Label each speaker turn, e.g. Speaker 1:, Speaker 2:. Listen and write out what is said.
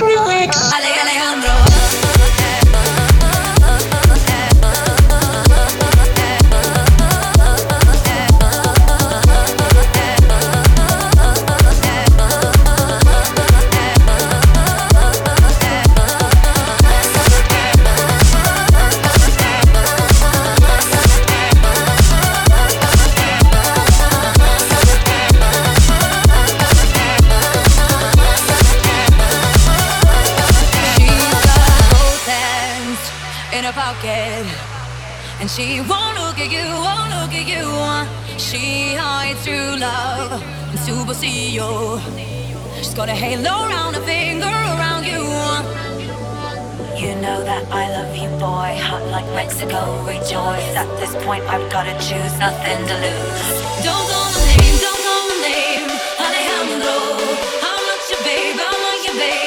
Speaker 1: In her pocket, and she won't look at you, won't look at you. She hides true love and super CEO. She's got a halo around her finger around you. You know that I love you, boy. Hot like Mexico, rejoice. At this point, I've gotta choose, nothing to lose. Don't go